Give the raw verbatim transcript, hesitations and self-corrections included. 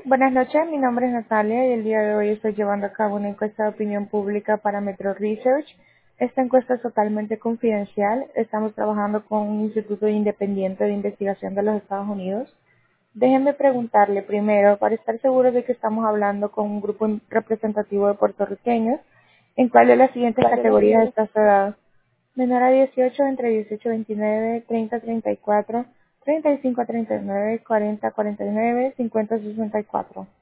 Buenas noches, mi nombre es Natalia y el día de hoy estoy llevando a cabo una encuesta de opinión pública para Metro Research. Esta encuesta es totalmente confidencial. Estamos trabajando con un instituto independiente de investigación de los Estados Unidos. Déjenme preguntarle primero, para estar seguro de que estamos hablando con un grupo representativo de puertorriqueños, ¿en cuál de las siguientes categorías está su edad? Menor a dieciocho, entre dieciocho y veintinueve, treinta a treinta y cuatro, treinta y cinco a treinta y nueve, cuarenta a cuarenta y nueve, cincuenta a sesenta y cuatro.